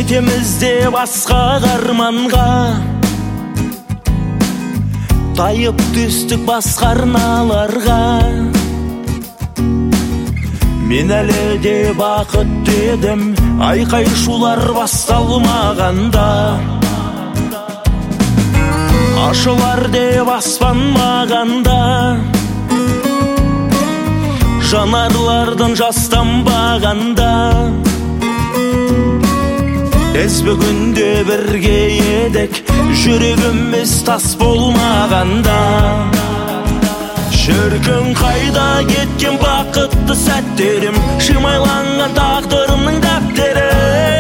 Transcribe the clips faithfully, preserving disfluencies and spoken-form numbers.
жетеміз деп асқақ арманға, тайып түстік басқа арналарға. Мен әлі де бақыт едім, айқай шулар басталмағанда. Ашылар деп аспан мағанда, жанарлардан жастанбағанда. Біз бүгінде бірге едік, жүрегіміз тас болмағанда. Шіркін қайда кеткен бақытты сәттерім, шимайланған тағдырымның дәптері.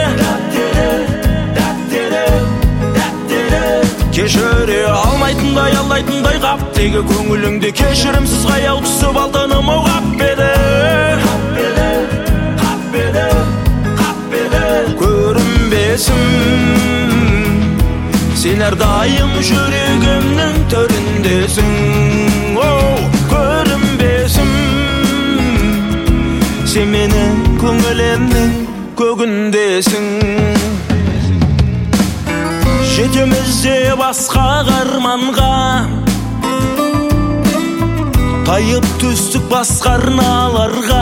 Кешіре алмайтындай, алайтындай қаптегі көңіліңде кешірімсіз қаяу түсіп алтыным оу қаппеді. Көрінбесім, сен әрдайым жүрегімнің төріндесің. Көрінбесім, сен менің көңілімнің көгіндесің. Жетеміз деп асқақ арманға, тайып түстік басқа арналарға.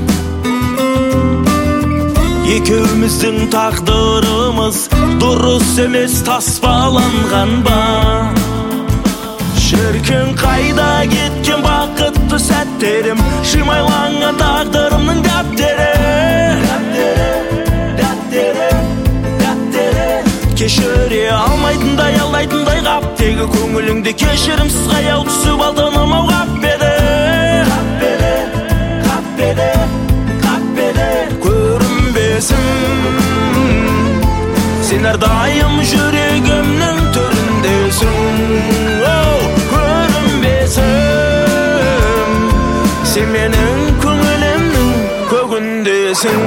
Екеуміздің тағдырымыз дұрыс емес таспаланған ба? Шіркін қайда кеткен бақытты сәттерім, шимайланған тағдырымның дәптері. Кешіре алмайтындай, алайтындай қаптегі көңіліңде кешірімсіз қаяу түсіп алтыным оу қаппеді. Көрінбесім, сен әрдайым жүрегімнің төріндесің. Көрінбесім, сен менің көңілімнің көгіндесің.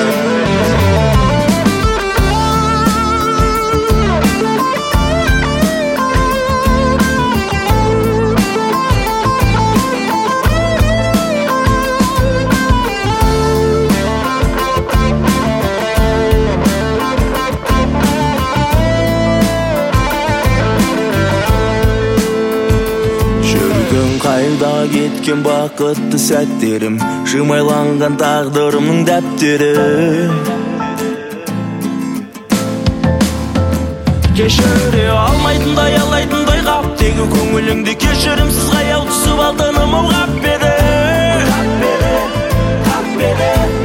Қайда кеткен бақытты сәттерім, шимайланған тағдырымның дәптері. Кешіре алмайтындай, алайтындай қаптегі көңіліңде кешірімсіз қаяу түсіп алтыным оу қаппеді.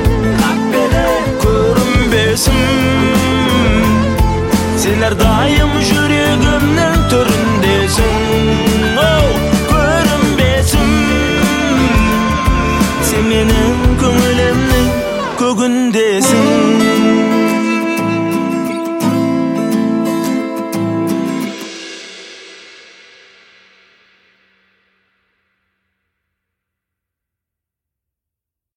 Көрінбесім, сен әрдайым